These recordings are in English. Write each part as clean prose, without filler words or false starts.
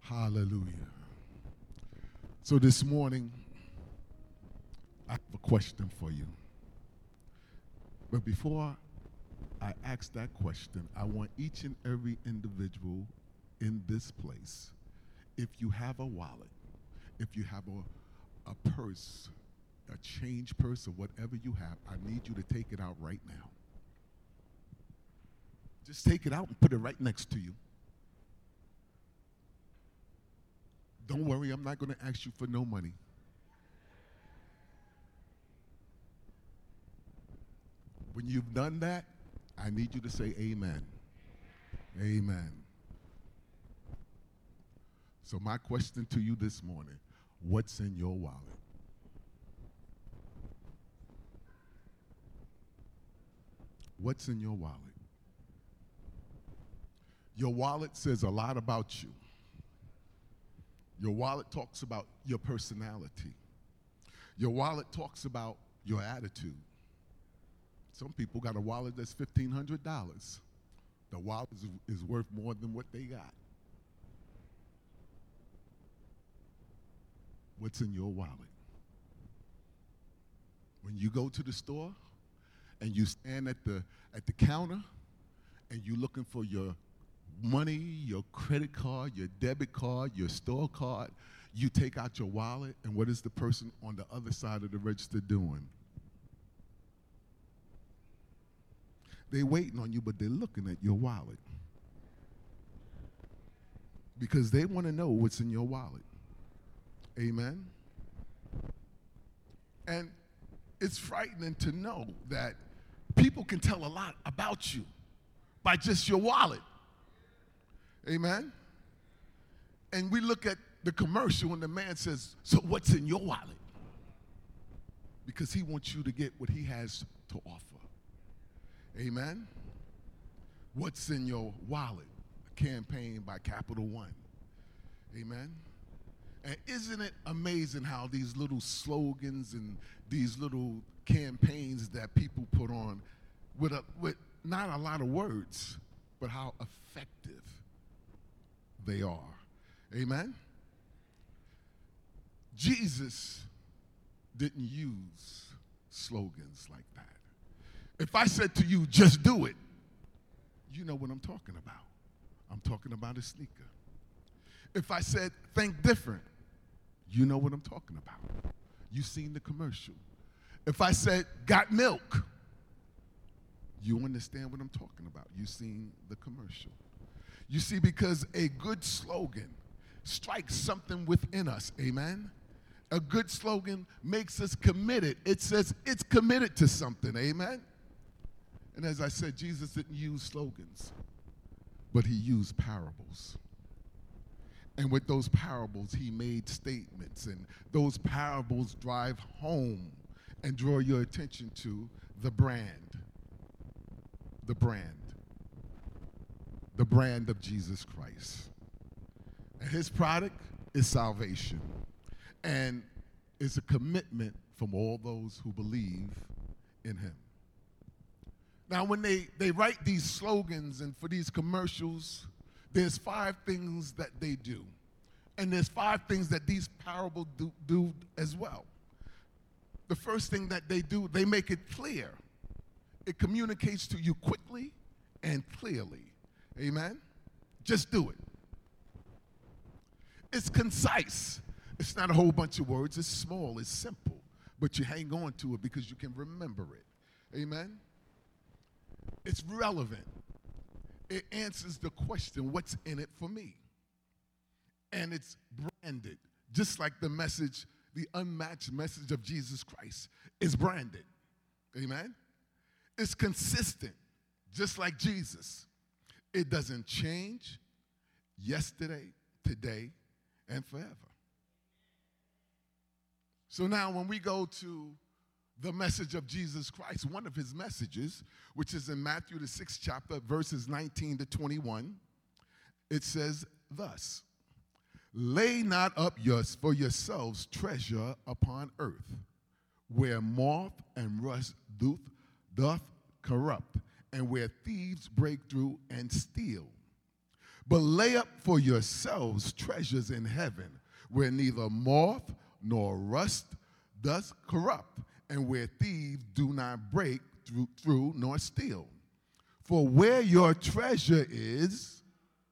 Hallelujah. So this morning, I have a question for you. But before I ask that question, I want each and every individual in this place, if you have a wallet, if you have a purse, a change purse, or whatever you have, I need you to take it out right now. Just take it out and put it right next to you. Don't worry, I'm not going to ask you for no money. When you've done that, I need you to say amen. Amen. So my question to you this morning, what's in your wallet? What's in your wallet? Your wallet says a lot about you. Your wallet talks about your personality. Your wallet talks about your attitude. Some people got a wallet that's $1,500. The wallet is worth more than what they got. What's in your wallet? When you go to the store and you stand at the counter and you're looking for your money, your credit card, your debit card, your store card, you take out your wallet, and what is the person on the other side of the register doing? They're waiting on you, but they're looking at your wallet because they want to know what's in your wallet. Amen? And it's frightening to know that people can tell a lot about you by just your wallet. Amen? And we look at the commercial and the man says, so what's in your wallet? Because he wants you to get what he has to offer. Amen? What's in your wallet? A campaign by Capital One. Amen? And isn't it amazing how these little slogans and these little campaigns that people put on with not a lot of words, but how effective they are. Amen? Jesus didn't use slogans like that. If I said to you, just do it, you know what I'm talking about. I'm talking about a sneaker. If I said, think different, you know what I'm talking about. You've seen the commercial. If I said, got milk, you understand what I'm talking about. You've seen the commercial. You see, because a good slogan strikes something within us, amen? A good slogan makes us committed. It says it's committed to something, amen? And as I said, Jesus didn't use slogans, but he used parables. And with those parables, he made statements, and those parables drive home and draw your attention to the brand. The brand. The brand of Jesus Christ. And his product is salvation. And it's a commitment from all those who believe in him. Now, when they write these slogans and for these commercials, there's 5 things that they do. And there's 5 things that these parables do as well. The first thing that they do, they make it clear. It communicates to you quickly and clearly. Amen? Just do it. It's concise. It's not a whole bunch of words. It's small. It's simple. But you hang on to it because you can remember it. Amen? It's relevant. It answers the question, what's in it for me? And it's branded, just like the message, the unmatched message of Jesus Christ is branded. Amen? It's consistent, just like Jesus. It doesn't change yesterday, today, and forever. So now when we go to the message of Jesus Christ, one of his messages, which is in Matthew the 6th chapter, verses 19 to 21, it says thus, lay not up for yourselves treasure upon earth, where moth and rust doth corrupt, and where thieves break through and steal. But lay up for yourselves treasures in heaven, where neither moth nor rust does corrupt, and where thieves do not break through nor steal. For where your treasure is,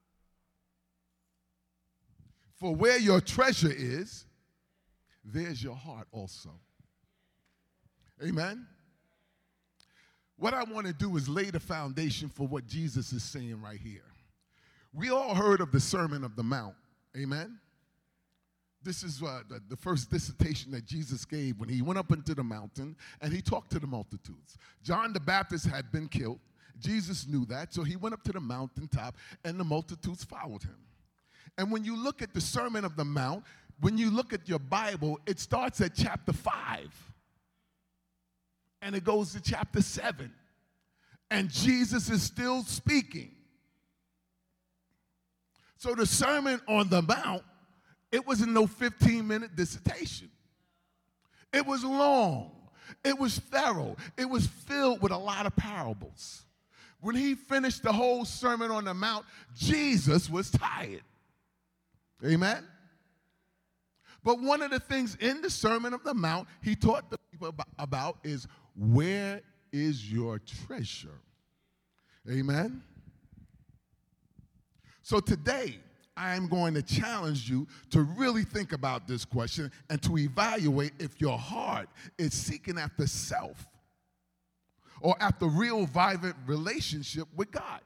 there's your heart also. Amen? What I want to do is lay the foundation for what Jesus is saying right here. We all heard of the Sermon of the Mount. Amen? This is the first dissertation that Jesus gave when he went up into the mountain and he talked to the multitudes. John the Baptist had been killed. Jesus knew that, so he went up to the mountaintop and the multitudes followed him. And when you look at the Sermon of the Mount, when you look at your Bible, it starts at chapter 5 and it goes to chapter 7. And Jesus is still speaking. So the Sermon on the Mount, it wasn't no 15-minute dissertation. It was long. It was thorough. It was filled with a lot of parables. When he finished the whole Sermon on the Mount, Jesus was tired. Amen? But one of the things in the Sermon of the Mount he taught the people about is, where is your treasure? Amen? So today, I am going to challenge you to really think about this question and to evaluate if your heart is seeking after self or after real vibrant relationship with God.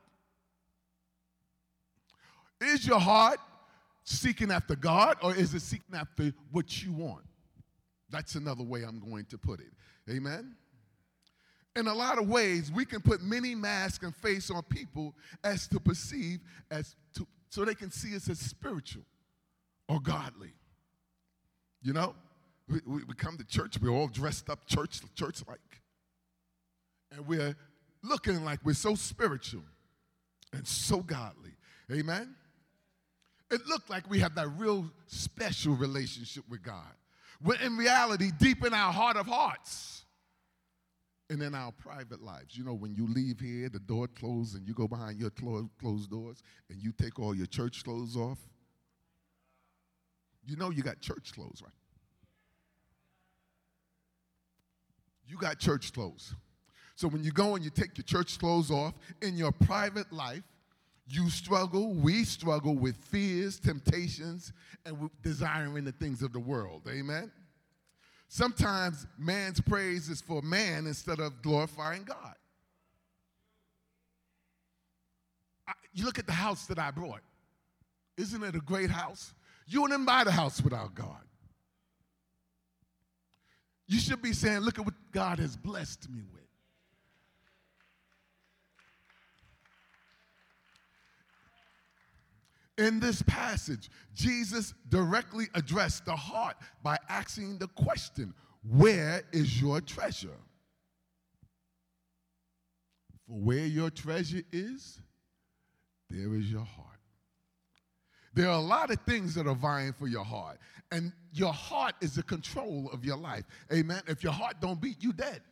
Is your heart seeking after God, or is it seeking after what you want? That's another way I'm going to put it. Amen? In a lot of ways, we can put many masks and face on people as to perceive so they can see us as spiritual or godly. You know, we come to church, we're all dressed up church-like. And we're looking like we're so spiritual and so godly. Amen? It looked like we have that real special relationship with God. When in reality, deep in our heart of hearts and in our private lives, you know, when you leave here, the door closed and you go behind your closed doors and you take all your church clothes off, you know you got church clothes, right? You got church clothes. So when you go and you take your church clothes off, in your private life, we struggle with fears, temptations, and with desiring the things of the world. Amen? Sometimes man's praise is for man instead of glorifying God. You look at the house that I brought. Isn't it a great house? You wouldn't buy the house without God. You should be saying, look at what God has blessed me with. In this passage, Jesus directly addressed the heart by asking the question, where is your treasure? For where your treasure is, there is your heart. There are a lot of things that are vying for your heart, and your heart is the control of your life. Amen? If your heart don't beat, you dead.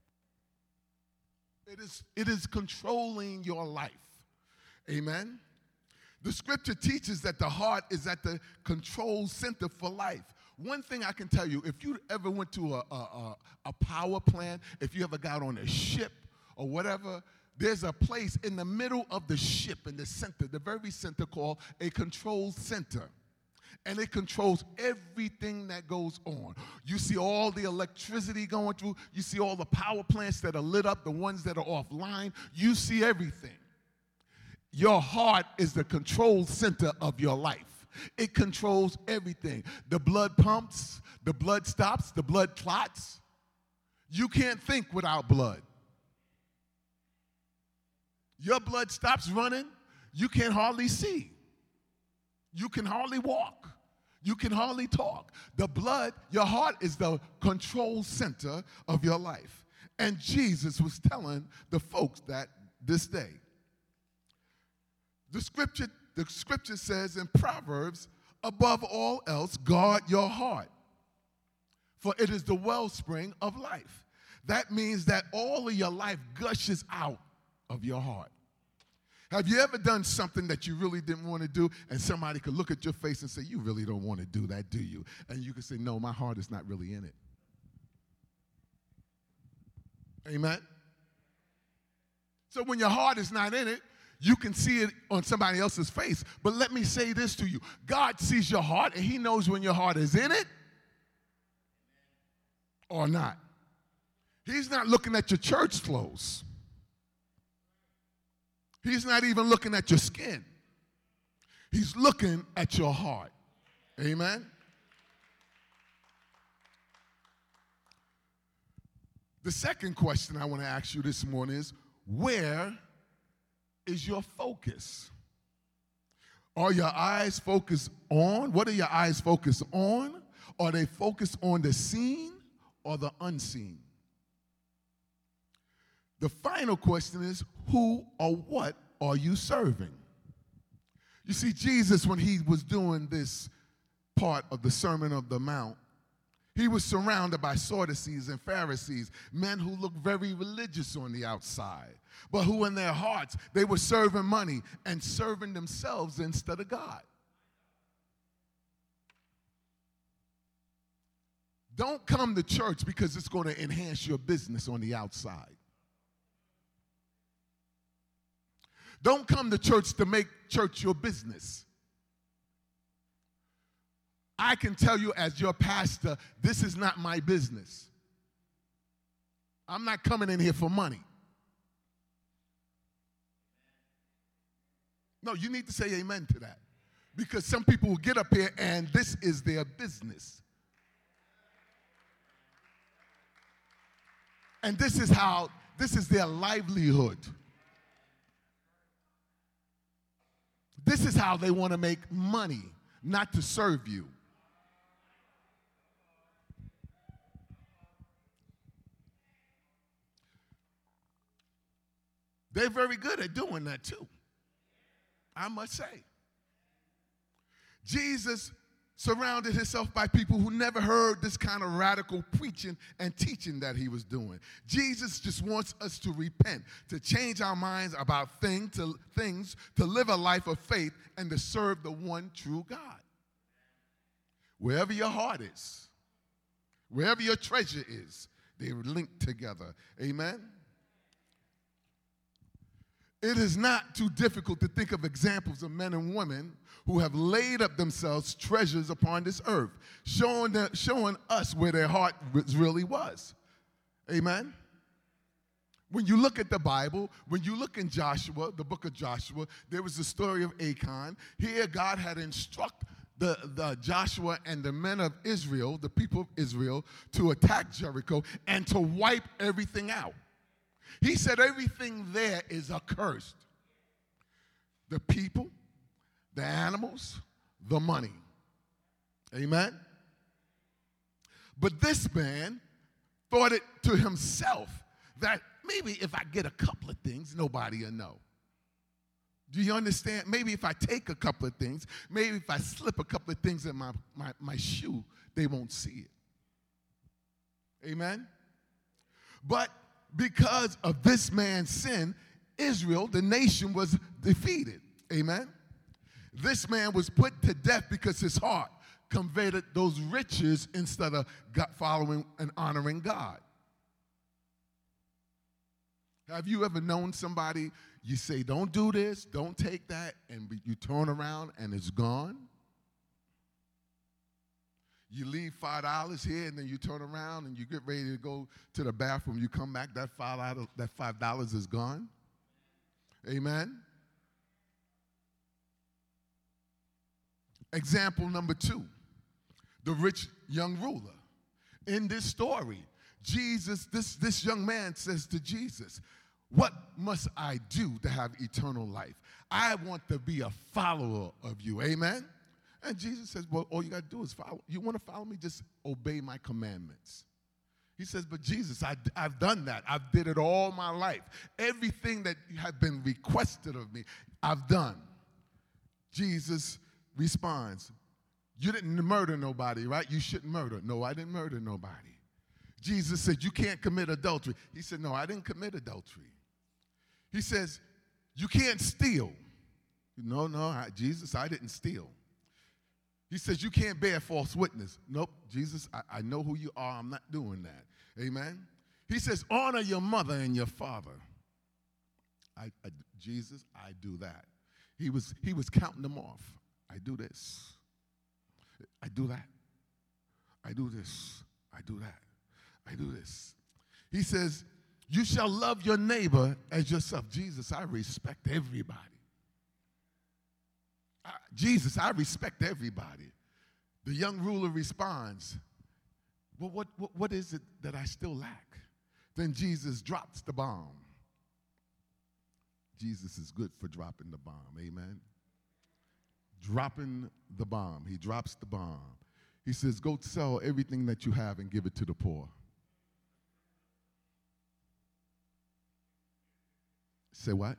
It is controlling your life. Amen? The scripture teaches that the heart is at the control center for life. One thing I can tell you, if you ever went to a power plant, if you ever got on a ship or whatever, there's a place in the middle of the ship, in the center, the very center, called a control center. And it controls everything that goes on. You see all the electricity going through. You see all the power plants that are lit up, the ones that are offline. You see everything. Your heart is the control center of your life. It controls everything. The blood pumps, the blood stops, the blood clots. You can't think without blood. Your blood stops running, you can hardly see. You can hardly walk. You can hardly talk. The blood, your heart is the control center of your life. And Jesus was telling the folks that this day. The scripture says in Proverbs, above all else, guard your heart, for it is the wellspring of life. That means that all of your life gushes out of your heart. Have you ever done something that you really didn't want to do, and somebody could look at your face and say, you really don't want to do that, do you? And you could say, no, my heart is not really in it. Amen? So when your heart is not in it, you can see it on somebody else's face. But let me say this to you. God sees your heart, and he knows when your heart is in it or not. He's not looking at your church clothes. He's not even looking at your skin. He's looking at your heart. Amen? The second question I want to ask you this morning is, where is your focus? Are your eyes focused on? What are your eyes focused on? Are they focused on the seen or the unseen? The final question is, who or what are you serving? You see, Jesus, when he was doing this part of the Sermon on the Mount, he was surrounded by Sadducees and Pharisees, men who looked very religious on the outside, but who in their hearts, they were serving money and serving themselves instead of God. Don't come to church because it's going to enhance your business on the outside. Don't come to church to make church your business. I can tell you as your pastor, this is not my business. I'm not coming in here for money. No, you need to say amen to that. Because some people will get up here and this is their business. And this is their livelihood. This is how they want to make money, not to serve you. They're very good at doing that too, I must say. Jesus surrounded himself by people who never heard this kind of radical preaching and teaching that he was doing. Jesus just wants us to repent, to change our minds about things, to live a life of faith, and to serve the one true God. Wherever your heart is, wherever your treasure is, they're linked together. Amen? It is not too difficult to think of examples of men and women who have laid up themselves treasures upon this earth, showing us where their heart really was. Amen? When you look at the Bible, when you look in Joshua, the book of Joshua, there was the story of Achan. Here God had instructed the Joshua and the men of Israel, the people of Israel, to attack Jericho and to wipe everything out. He said everything there is accursed. The people, the animals, the money. Amen? But this man thought it to himself that maybe if I get a couple of things, nobody will know. Do you understand? Maybe if I take a couple of things, maybe if I slip a couple of things in my shoe, they won't see it. Amen? But because of this man's sin, Israel, the nation, was defeated. Amen? This man was put to death because his heart converted those riches instead of God, following and honoring God. Have you ever known somebody, you say, don't do this, don't take that, and you turn around and it's gone? You leave $5 here, and then you turn around and you get ready to go to the bathroom. You come back, that $5 is gone. Amen? Example number 2, the rich young ruler. In this story, Jesus, this young man says to Jesus, what must I do to have eternal life? I want to be a follower of you. Amen? And Jesus says, well, all you got to do is follow. You want to follow me? Just obey my commandments. He says, but Jesus, I've done that. I've did it all my life. Everything that have been requested of me, I've done. Jesus responds, you didn't murder nobody, right? You shouldn't murder. No, I didn't murder nobody. Jesus said, you can't commit adultery. He said, no, I didn't commit adultery. He says, You can't steal. No, Jesus, I didn't steal. He says you can't bear false witness. Nope, Jesus, I know who you are. I'm not doing that. Amen. He says honor your mother and your father. Jesus, I do that. He was counting them off. I do this. I do that. I do this. I do that. I do this. He says, you shall love your neighbor as yourself. Jesus, I respect everybody. Jesus, I respect everybody. The young ruler responds, well, what is it that I still lack? Then Jesus drops the bomb. Jesus is good for dropping the bomb, amen? Dropping the bomb. He drops the bomb. He says, go sell everything that you have and give it to the poor. Say what?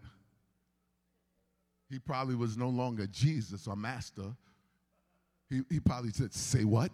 He probably was no longer Jesus or master. He probably said, say what?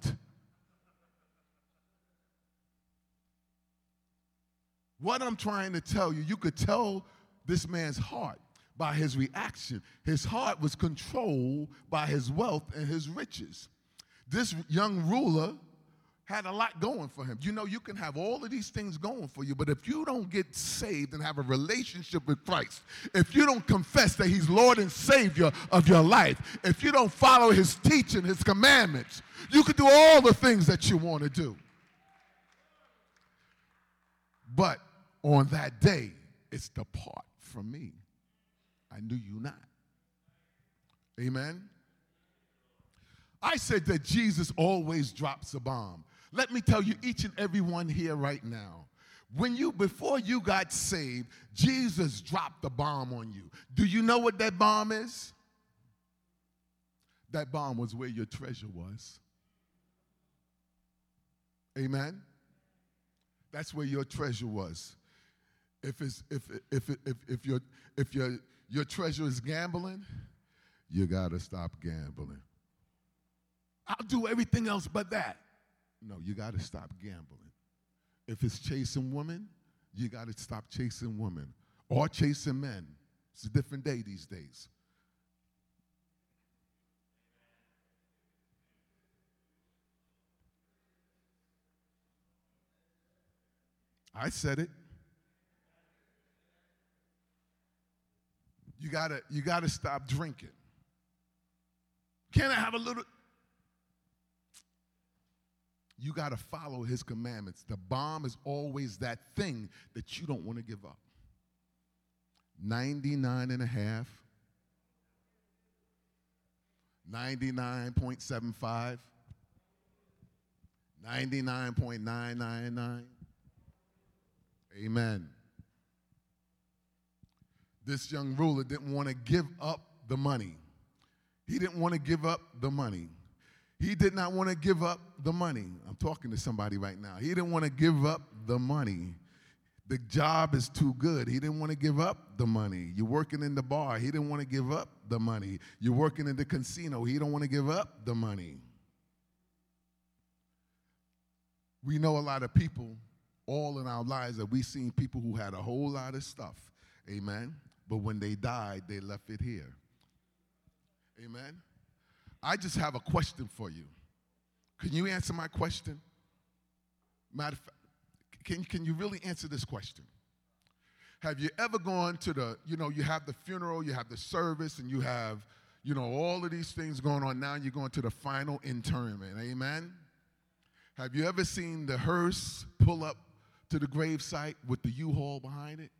What I'm trying to tell you, you could tell this man's heart by his reaction. His heart was controlled by his wealth and his riches. This young ruler had a lot going for him. You know, you can have all of these things going for you, but if you don't get saved and have a relationship with Christ, if you don't confess that he's Lord and Savior of your life, if you don't follow his teaching, his commandments, you can do all the things that you want to do. But on that day, it's depart from me. I knew you not. Amen? I said that Jesus always drops a bomb. Let me tell you, each and every one here right now, before you got saved, Jesus dropped the bomb on you. Do you know what that bomb is? That bomb was where your treasure was. Amen? That's where your treasure was. If your treasure is gambling, you got to stop gambling. I'll do everything else but that. No, you got to stop gambling. If it's chasing women, you got to stop chasing women or chasing men. It's a different day these days. I said it. You gotta stop drinking. Can I have a little? You got to follow his commandments. The bomb is always that thing that you don't want to give up. 99.5, 99.75, 99.999. Amen. This young ruler didn't want to give up the money. He didn't want to give up the money. He did not want to give up the money. I'm talking to somebody right now. He didn't want to give up the money. The job is too good. He didn't want to give up the money. You're working in the bar. He didn't want to give up the money. You're working in the casino. He don't want to give up the money. We know a lot of people all in our lives that we've seen people who had a whole lot of stuff. Amen. But when they died, they left it here. Amen. I just have a question for you. Can you answer my question? Matter of fact, can you really answer this question? Have you ever gone to you have the funeral, you have the service, and you have, all of these things going on. Now you're going to the final interment. Amen? Have you ever seen the hearse pull up to the gravesite with the U-Haul behind it?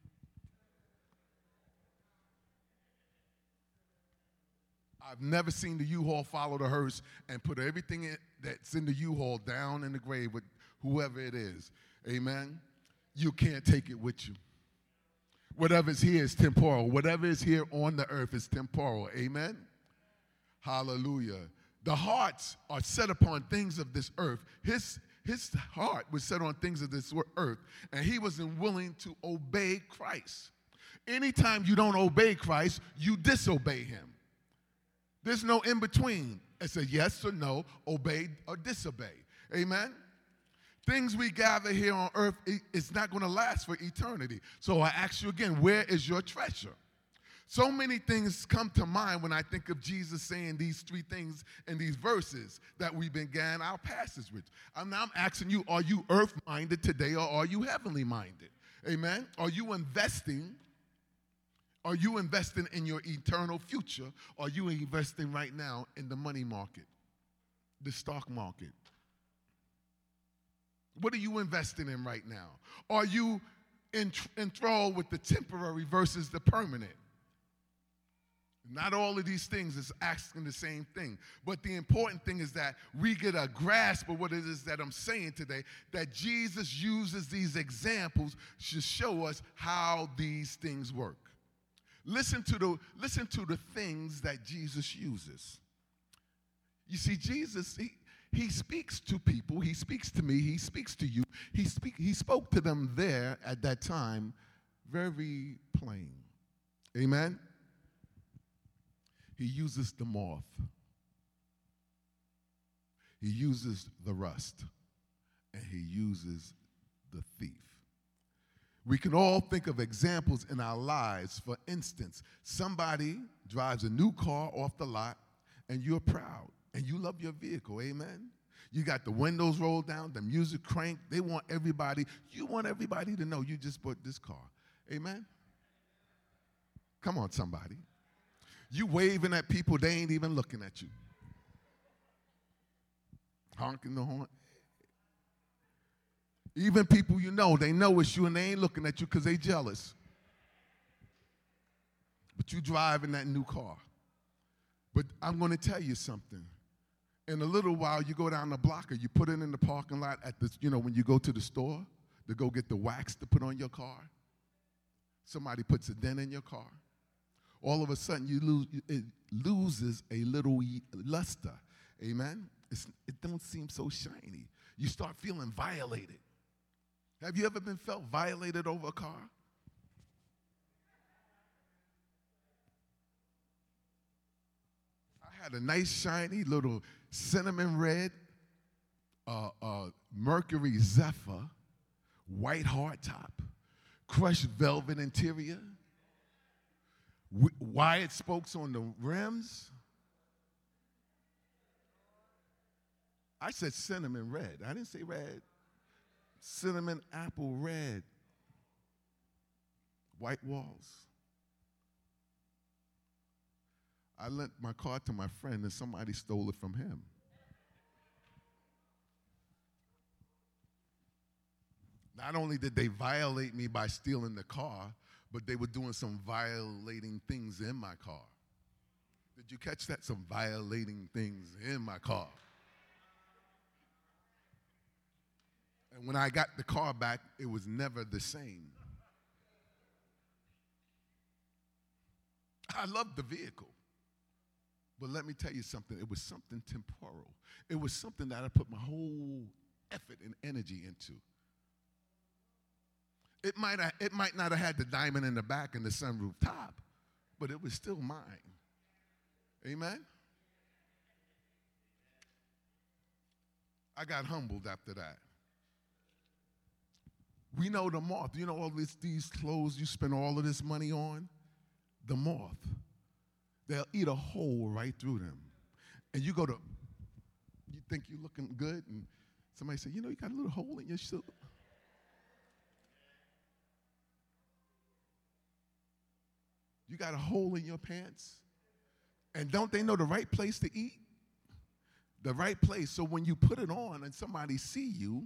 I've never seen the U-Haul follow the hearse and put everything that's in the U-Haul down in the grave with whoever it is. Amen? You can't take it with you. Whatever's here is temporal. Whatever is here on the earth is temporal. Amen? Hallelujah. The hearts are set upon things of this earth. His heart was set on things of this earth, and he wasn't willing to obey Christ. Anytime you don't obey Christ, you disobey him. There's no in between. It's a yes or no, obey or disobey. Amen? Things we gather here on earth, it's not going to last for eternity. So I ask you again, where is your treasure? So many things come to mind when I think of Jesus saying these three things in these verses that we began our passage with. I'm asking you, are you earth-minded today or are you heavenly-minded? Amen? Are you investing? Are you investing in your eternal future? Or are you investing right now in the money market, the stock market? What are you investing in right now? Are you enthralled with the temporary versus the permanent? Not all of these things is asking the same thing. But the important thing is that we get a grasp of what it is that I'm saying today, that Jesus uses these examples to show us how these things work. Listen to the things that Jesus uses. You see, Jesus, he speaks to people. He speaks to me. He speaks to you. He spoke to them there at that time very plain. Amen? He uses the moth. He uses the rust. And he uses the thief. We can all think of examples in our lives. For instance, somebody drives a new car off the lot, and you're proud, and you love your vehicle, amen? You got the windows rolled down, the music cranked. You want everybody to know you just bought this car, amen? Come on, somebody. You waving at people, they ain't even looking at you. Honking the horn. Even people you know, they know it's you and they ain't looking at you because they jealous. But you driving that new car. But I'm going to tell you something. In a little while, you go down the block or you put it in the parking lot at the, when you go to the store to go get the wax to put on your car. Somebody puts a dent in your car. All of a sudden, it loses a little luster. Amen? It don't seem so shiny. You start feeling violated. Have you ever been felt violated over a car? I had a nice, shiny, little cinnamon red Mercury Zephyr, white hardtop, crushed velvet interior, wired spokes on the rims. I said cinnamon red. I didn't say red. Cinnamon apple red. White walls. I lent my car to my friend and somebody stole it from him. Not only did they violate me by stealing the car, but they were doing some violating things in my car. Did you catch that? Some violating things in my car. And when I got the car back, it was never the same. I loved the vehicle. But let me tell you something. It was something temporal. It was something that I put my whole effort and energy into. It might not have had the diamond in the back and the sunroof top, but it was still mine. Amen? I got humbled after that. We know the moth. You know all these clothes you spend all of this money on? The moth. They'll eat a hole right through them. And you think you're looking good, and somebody say, you got a little hole in your suit. You got a hole in your pants. And don't they know the right place to eat? The right place. So when you put it on and somebody see you,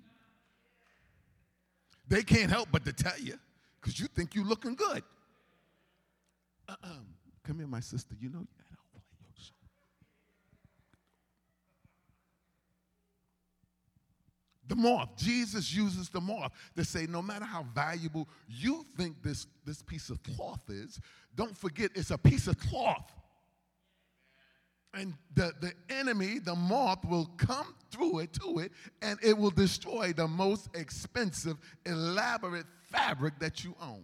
they can't help but to tell you because you think you're looking good. Come here, my sister. You got a hole in your shirt. The moth. Jesus uses the moth to say no matter how valuable you think this piece of cloth is, don't forget it's a piece of cloth. And the enemy, the moth, will come through it, to it, and it will destroy the most expensive, elaborate fabric that you own.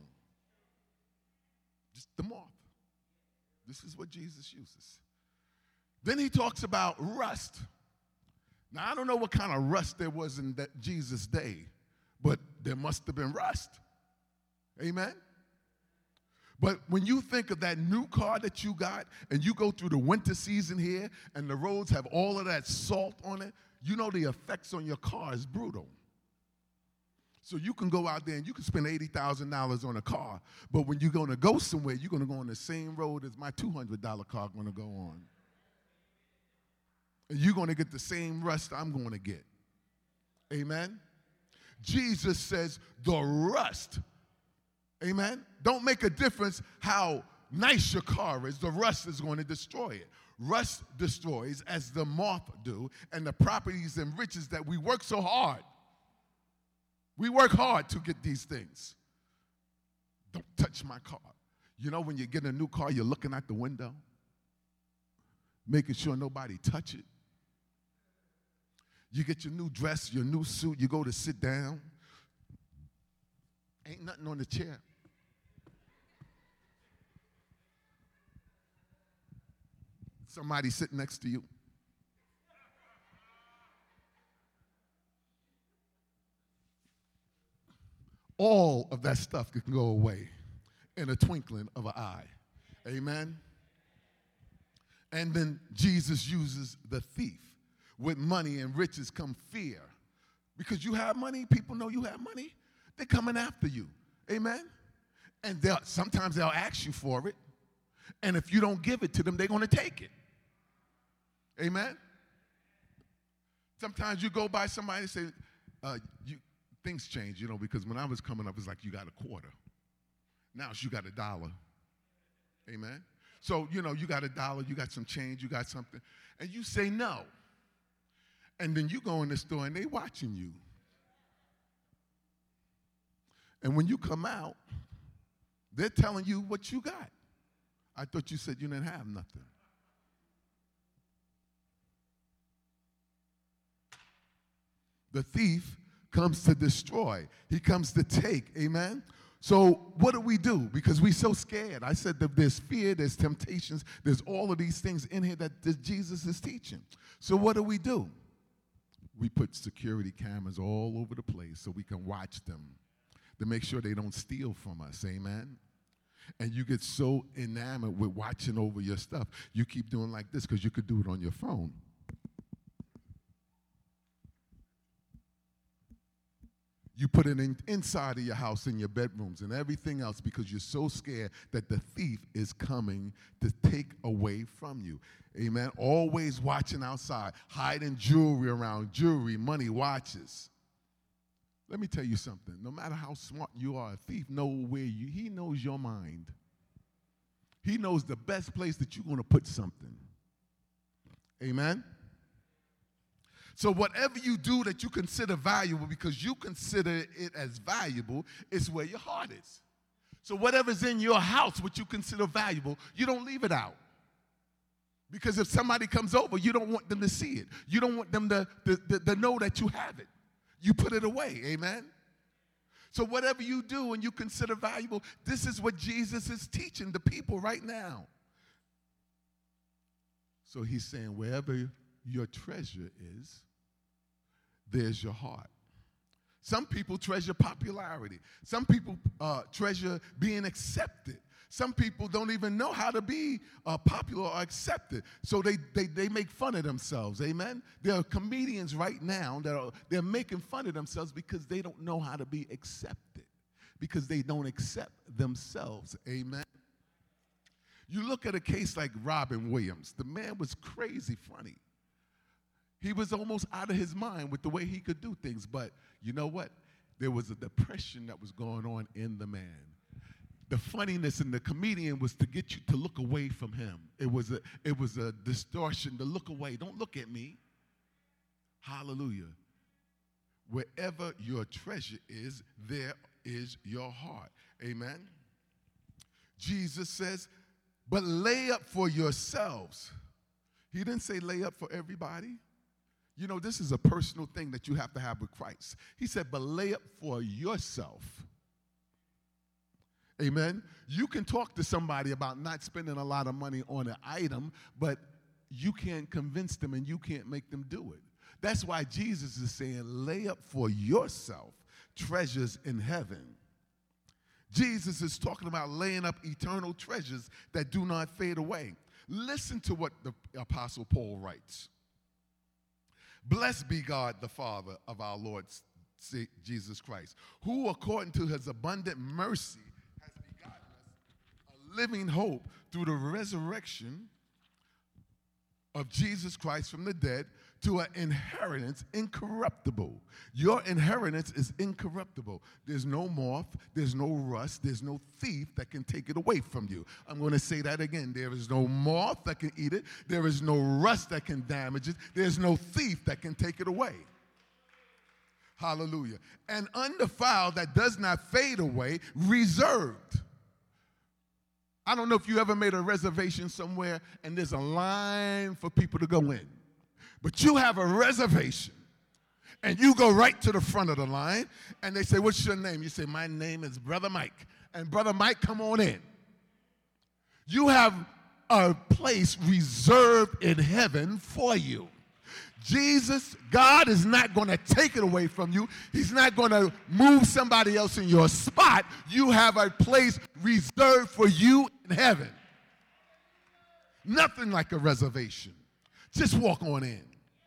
Just the moth. This is what Jesus uses. Then he talks about rust. Now, I don't know what kind of rust there was in Jesus' day, but there must have been rust. Amen? But when you think of that new car that you got and you go through the winter season here and the roads have all of that salt on it, you know the effects on your car is brutal. So you can go out there and you can spend $80,000 on a car, but when you're going to go somewhere, you're going to go on the same road as my $200 car going to go on. And you're going to get the same rust I'm going to get. Amen? Jesus says the rust, amen? Don't make a difference how nice your car is. The rust is going to destroy it. Rust destroys as the moth do, and the properties and riches that we work so hard. We work hard to get these things. Don't touch my car. You know, when you get a new car, you're looking out the window, making sure nobody touch it. You get your new dress, your new suit, you go to sit down. Ain't nothing on the chair. Somebody sitting next to you. All of that stuff can go away in a twinkling of an eye. Amen? And then Jesus uses the thief. With money and riches come fear. Because you have money, people know you have money, they're coming after you. Amen? And sometimes they'll ask you for it. And if you don't give it to them, they're going to take it. Amen? Sometimes you go by somebody and say, things change, you know, because when I was coming up, it's like you got a quarter. Now you got $1. Amen? So, you know, you got $1, you got some change, you got something, and you say no. And then you go in the store and they watching you. And when you come out, they're telling you what you got. I thought you said you didn't have nothing. The thief comes to destroy. He comes to take. Amen? So what do? Because we're so scared. I said that there's fear, there's temptations, there's all of these things in here that Jesus is teaching. So what do? We put security cameras all over the place so we can watch them to make sure they don't steal from us. Amen? And you get so enamored with watching over your stuff, you keep doing like this because you could do it on your phone. You put it inside of your house, in your bedrooms, and everything else because you're so scared that the thief is coming to take away from you. Amen? Always watching outside, hiding jewelry around, jewelry, money, watches. Let me tell you something. No matter how smart you are, a thief knows he knows your mind. He knows the best place that you're going to put something. Amen? So whatever you do that you consider valuable because you consider it as valuable is where your heart is. So whatever's in your house, what you consider valuable, you don't leave it out. Because if somebody comes over, you don't want them to see it. You don't want them to know that you have it. You put it away, amen? So whatever you do and you consider valuable, this is what Jesus is teaching the people right now. So he's saying wherever your treasure is, there's your heart. Some people treasure popularity. Some people treasure being accepted. Some people don't even know how to be popular or accepted. So they make fun of themselves, amen? There are comedians right now they're making fun of themselves because they don't know how to be accepted, because they don't accept themselves, amen? You look at a case like Robin Williams. The man was crazy funny. He was almost out of his mind with the way he could do things. But you know what? There was a depression that was going on in the man. The funniness in the comedian was to get you to look away from him. It was a distortion to look away. Don't look at me. Hallelujah. Wherever your treasure is, there is your heart. Amen. Jesus says, but lay up for yourselves. He didn't say lay up for everybody. You know, this is a personal thing that you have to have with Christ. He said, but lay up for yourself. Amen. You can talk to somebody about not spending a lot of money on an item, but you can't convince them and you can't make them do it. That's why Jesus is saying, lay up for yourself treasures in heaven. Jesus is talking about laying up eternal treasures that do not fade away. Listen to what the Apostle Paul writes. Blessed be God, the Father of our Lord Jesus Christ, who according to his abundant mercy has begotten us a living hope through the resurrection of Jesus Christ from the dead to an inheritance incorruptible. Your inheritance is incorruptible. There's no moth, there's no rust, there's no thief that can take it away from you. I'm going to say that again. There is no moth that can eat it. There is no rust that can damage it. There's no thief that can take it away. Hallelujah. And undefiled, that does not fade away, reserved. I don't know if you ever made a reservation somewhere and there's a line for people to go in. But you have a reservation, and you go right to the front of the line, and they say, what's your name? You say, my name is Brother Mike. And Brother Mike, come on in. You have a place reserved in heaven for you. Jesus, God is not going to take it away from you. He's not going to move somebody else in your spot. You have a place reserved for you in heaven. Nothing like a reservation. Just walk on in.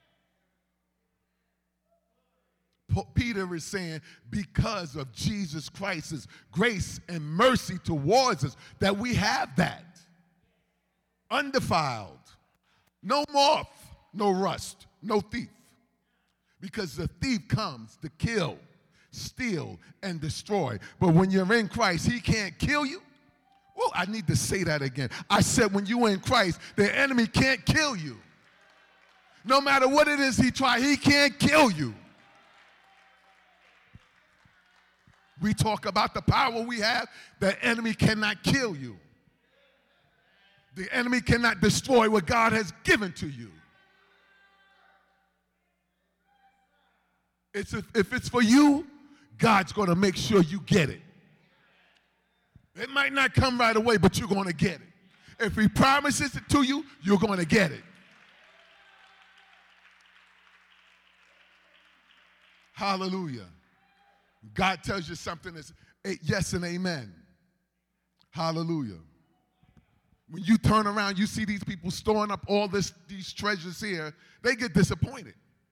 Peter is saying, because of Jesus Christ's grace and mercy towards us, that we have that. Undefiled. No moth, no rust, no thief. Because the thief comes to kill, steal, and destroy. But when you're in Christ, he can't kill you. Oh, I need to say that again. I said when you're in Christ, the enemy can't kill you. No matter what it is he tries, he can't kill you. We talk about the power we have. The enemy cannot kill you. The enemy cannot destroy what God has given to you. If it's for you, God's going to make sure you get it. It might not come right away, but you're going to get it. If he promises it to you, you're going to get it. Hallelujah. God tells you something that's yes and amen. Hallelujah. When you turn around, you see these people storing up all these treasures here, they get disappointed.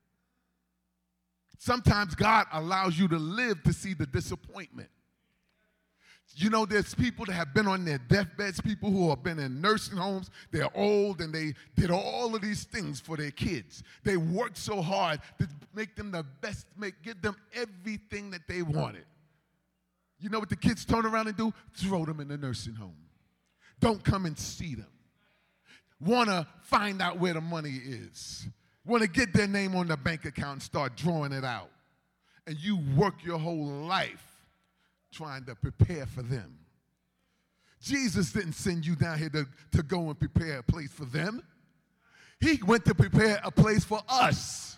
Sometimes God allows you to live to see the disappointment. You know, there's people that have been on their deathbeds, people who have been in nursing homes. They're old and they did all of these things for their kids. They worked so hard to make them the best, give them everything that they wanted. You know what the kids turn around and do? Throw them in the nursing home. Don't come and see them. Want to find out where the money is. Want to get their name on the bank account and start drawing it out. And you work your whole life trying to prepare for them. Jesus didn't send you down here to go and prepare a place for them. He went to prepare a place for us.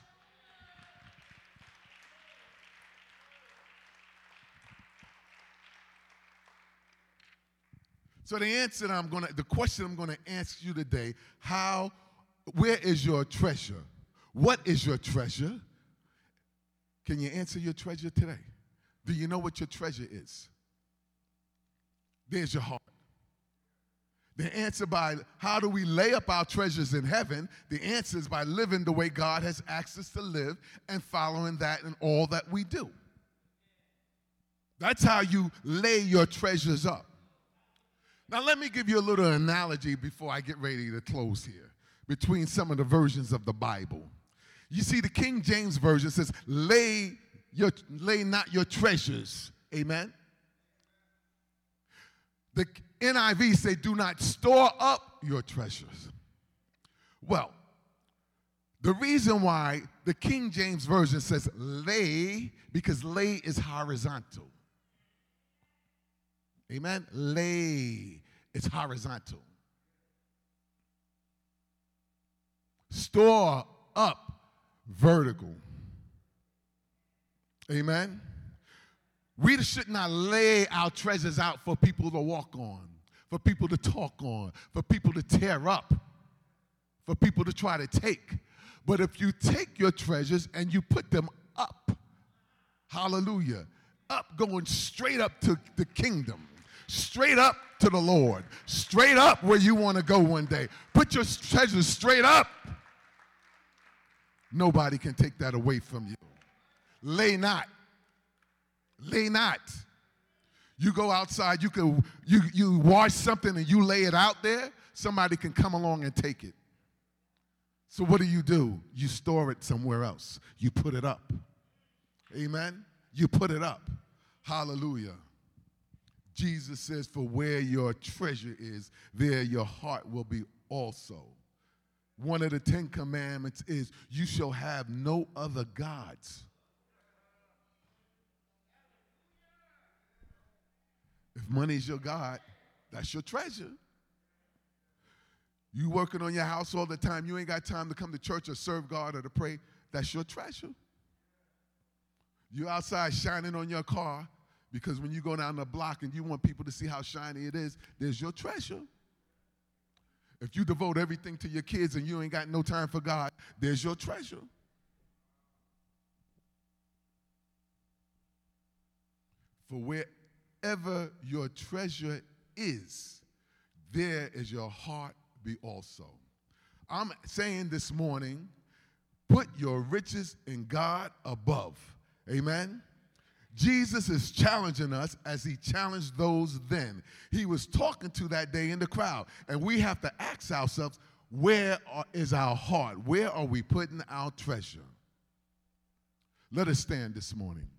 So the question I'm going to ask you today, where is your treasure? What is your treasure? Can you answer your treasure today? Do you know what your treasure is? There's your heart. The answer by how do we lay up our treasures in heaven, the answer is by living the way God has asked us to live and following that in all that we do. That's how you lay your treasures up. Now let me give you a little analogy before I get ready to close here between some of the versions of the Bible. You see, the King James Version says, lay not your treasures. Amen. The NIV say, do not store up your treasures. Well, the reason why the King James Version says lay, because lay is horizontal. Amen. Lay is horizontal. Store up, vertical. Amen. We should not lay our treasures out for people to walk on, for people to talk on, for people to tear up, for people to try to take. But if you take your treasures and you put them up, hallelujah, up, going straight up to the kingdom, straight up to the Lord, straight up where you want to go one day. Put your treasure straight up. Nobody can take that away from you. Lay not. Lay not. You go outside, you wash something and you lay it out there, somebody can come along and take it. So what do? You store it somewhere else. You put it up. Amen? You put it up. Hallelujah. Jesus says, for where your treasure is, there your heart will be also. One of the 10 commandments is, you shall have no other gods. If money is your God, that's your treasure. You working on your house all the time, you ain't got time to come to church or serve God or to pray, that's your treasure. You outside shining on your car because when you go down the block and you want people to see how shiny it is, there's your treasure. If you devote everything to your kids and you ain't got no time for God, there's your treasure. For wherever your treasure is, there is your heart be also. I'm saying this morning, put your riches in God above. Amen? Jesus is challenging us as he challenged those then. He was talking to that day in the crowd. And we have to ask ourselves, where is our heart? Where are we putting our treasure? Let us stand this morning.